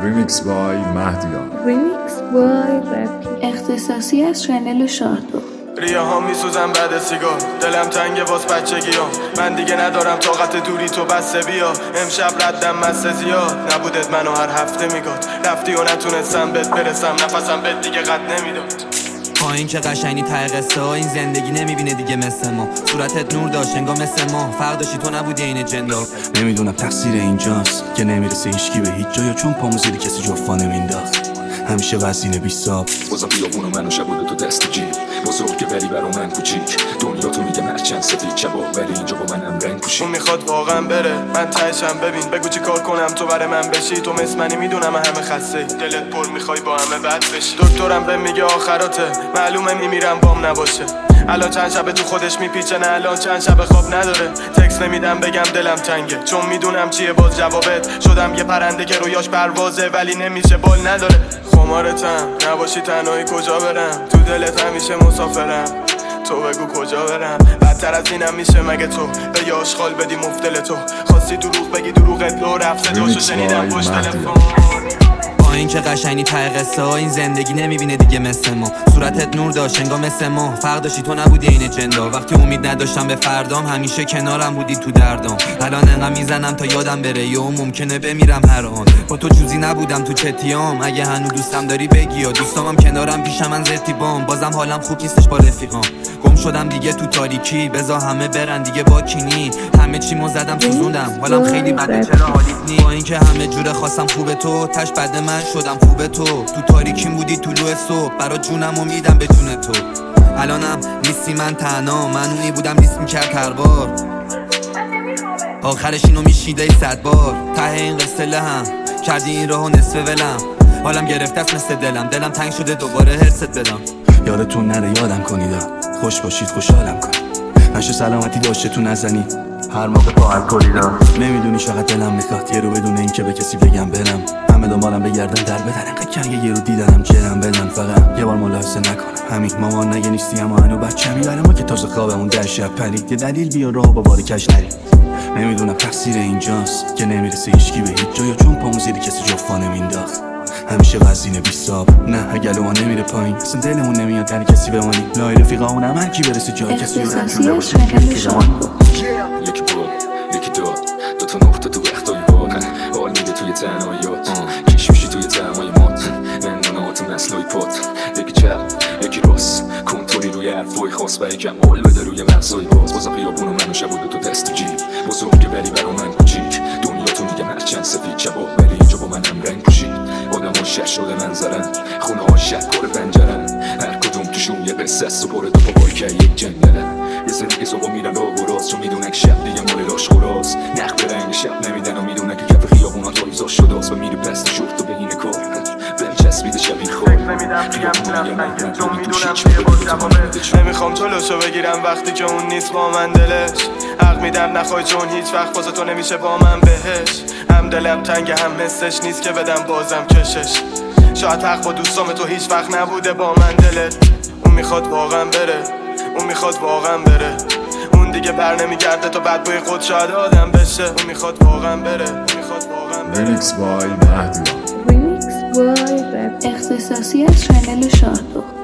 ریمیکس بای مهدیان. ریمیکس بای رپی اختصاصی از چنل شاهدو. ریه ها میسوزن بعد سیگار، دلم تنگه واس بچگیام. من دیگه ندارم طاقت دوری تو بسه بیا. امشب ردم مسته زیاد نبودت منو هر هفته میگاد. رفتی و نتونستم بهت برسم، نفسم بهت دیگه قد نمیداد. پایین که قشنگی ته قصه ها، این زندگی نمیبینه دیگه مثل ما. صورتت نور داشت انگار مثل ما، فرق داشتی تو نبودی این جندا. نمیدونم تقصیر اینجاست که نمیرسه هیچکی به هیچ جا، یا چون پامو زیر کسی جفا نمینداخت. همیشه وزینه بیساب بازم بیابون و منو شبوده تو دست جیب بزرگ که ولی برا من کوچیک. دنیا تو میگه مرچن سفید شبا، ولی اینجا با منم رنگ پوشی. اون میخواد واقعا بره، من تهشم ببین. بگو چی کار کنم تو برای من بشی. تو مثل منی میدونم همه خسته، دلت پر میخوای با همه بد بشی. دکترم به میگه آخراته، معلومه میمیرم بام نباشه. الان چند شب تو خودش میپیچه، نه الان چند شب خواب نداره. تکس نمیدم بگم دلم تنگه، چون میدونم چیه باز جوابت. شدم یه پرنده که رویاش پروازه ولی نمیشه بال نداره. خمارتم نباشی تنهایی کجا برم، تو دلت همیشه مسافرم. تو بگو کجا برم، بدتر از اینم میشه مگه تو به یه آشغال بدی مفتل تو. خواستی دروغ بگی دروغت لو رفته جاشو شنیدم پشت تلفن. با این که قشنگی ته قصه ها، این زندگی نمیبینه دیگه مثل ما. صورتت نور داشت انگار مثل ما، فرق داشتی تو نبودی این جندا. وقتی امید نداشتم به فردام، همیشه کنارم بودی تو دردام. الان انقدر میزنم تا یادم بره، یا ممکنه بمیرم هر آن. با تو جوزی نبودم تو چتیام، اگه هنو دوستم داری بگی. یا دوستامم کنارم پیشم من زرتی بام، بازم حالم خوب نیستش با رفیقام. گم شدم دیگه تو تاریکی، بذار همه برن دیگه با کینی. همه چیمو زدم سوزوندم، حالم خیلی بده چرا حالیت نی. با اینکه همه جوره خواستم خوبه تو، تش بد من شدم خوبه تو. تو تاریکیم بودی طلوع صبح، برا جونم امیدم به جون تو. الانم نیستی من تنها، من اونی بودم لیست میکرد هر بار. آخرش اینو میشیده 100 بار. ته این قصه لهم کردی این راهو نصف ولم. حالم گرفته است مثل دلم تنگ شده دوباره هرست بدم. یادتون نره یادم کنید، خوش باشید خوشحالم کنید. نشه سلامتی داشته تو نزنید هر موقع با الکلیدا. نمیدونی چقدر دلم میخواد یه رو بدون این که به کسی بگم برم. همه دنبالم بگردن در بدن، انقدر که یه رو دیدنم جرم بدن. فقط یه بار ملاحظه نکنم همین مامان نگه نیستی اما هنو بچه‌می. برای ما که تازه خوابمون در شب پرید، یه دلیل بیا راه با بار کش نرید. نمیدونم تقصیر اینجاست که نمیرسه هیچکی به هیچ جا، یا چون پامو زیر کسی جفا نمینداخت. همیشه وزینه بیساب نه اگلو ما نمیره پایین، اصلا دلمون نمیاد در کسی بمانی. لای رفیقامونم هر کی برسه جای کسی رو اختصاصی از چنل شاهدو. یکی بود یکی داد، دوتا نقطه تو وقتای باد. حال میده توی تنهاییات، کش میشی توی تمای مات. منونات نسلای پات، یکی چپ یکی راست. کنترلی روی حرفای خاص و یکم حال بده روی مغزای باز. بازم خیابون و منو شبوده تو دست جیب بزرگه ولی برا من کوچیک. دنیا تو میگه مرچن سفید شبا، ولی اینجا با منم رنگ پوشید. آدم ها شش شده منظرن، خونه ها شکار پنجرن. هر کدوم توشون یه قصه است و باره دو بابای که یک جنگلن. یه سری که صبح میرن راه و راست، چون میدونن که شب دیگه مال لاش خوراست. نخ به رنگ شب نمیدن و میدونن که کف خیابون ها تاریزا شده است. و میری پست شورت و بهینه کار بهم چسبیده شبیه خور. نمیدم بگم دلم تنگه، چون میدونم چیه باز جوابه. نمیخوام جلوشو بگیرم وقتی که اون نیست با من دلش. حق میدم نخوای چون هیچ وقت واسه تو نمیشه با من بهش. هم دلم تنگه هم حسش نیست که بدم بازم کشش. شاید حق با دوستام تو هیچ وقت نبوده با من دلت. اون میخواد واقعا بره، اون میخواد واقعا بره. اون دیگه بر نمیگرده تا بعد بای خود شاید آدم بشه. اون میخواد واقعا بره، اون میخواد واقعا بره. ریمیکس بای مهدیان. ریمیکس بای رپی اختصاصی از چنل شاهدو.